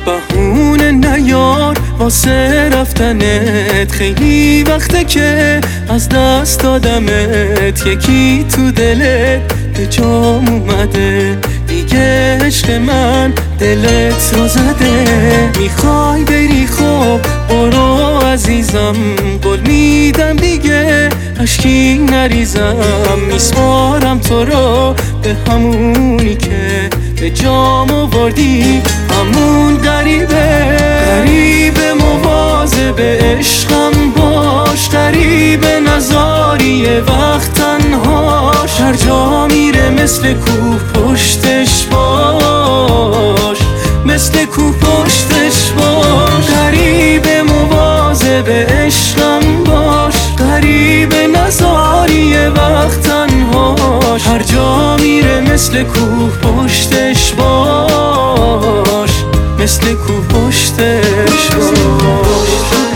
بهونه نیار واسه رفتنت، خیلی وقته که از دست دادمت. یکی تو دلت به جام اومده، دیگه عشق من دلت رو زده. میخوای بری خب برو عزیزم، قول میدم دیگه اشکی نریزم. میسپارم تو رو به همونی که به جام آوردی، همون غریبه مواظب عشقم باش. غریبه نذاری یه وقت تنهاش، هر جا میره مثل کوه پشتش باش، مثل کوه پشتش باش. غریبه مواظب عشقم باش، غریبه نذاری یه وقت تنهاش، هر جا میره مثل کوه پشتش باش، مثل کوه پشتش باش.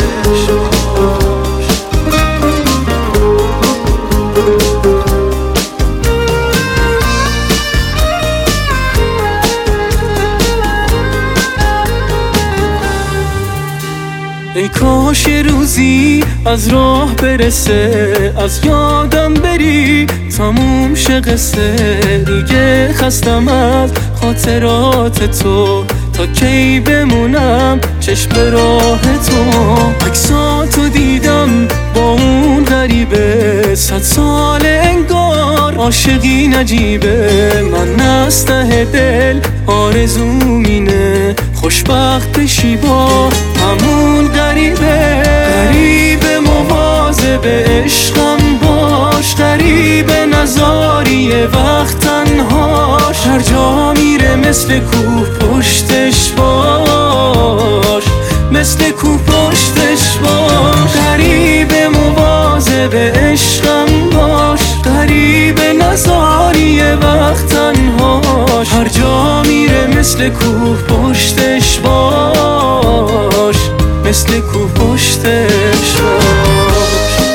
ای کاش یه روزی از راه برسه، از یادم بری تموم شه قصه. دیگه خستم از خاطرات تو، تا کی بمونم چشم به راه تو. عکساتو دیدم با اون غریبه، 100 سال انگار عاشقی نجیبه. من از ته دل آرزوم اینه خوشبخت بشی با همون غریبه مواظب عشقم باش. غریبه نذاری یه وقت تنهاش، هر جا میره مثل کوه پشتش باش، مثل کوه پشتش باش. غریبه مواظب عشقم باش، غریبه نذاری یه وقت تنهاش، هر جا میره مثل کوه پشتش باش، مثل کوه پشتش باش.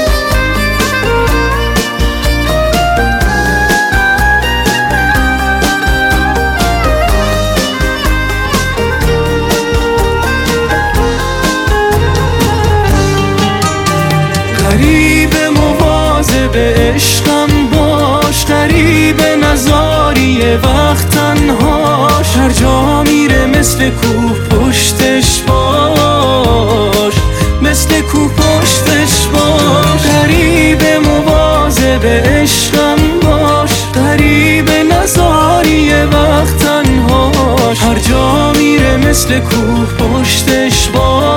غریبه مواظب عشقم باش، غریبه نذاری یه وقت تنهاش، هر جا میره مثل کوه پشتش باش، مثل کوه پشتش باش. غریبه مواظب عشقم باش، غریبه نذاری یه وقت تنهاش، هر جا میره مثل کوه پشتش باش،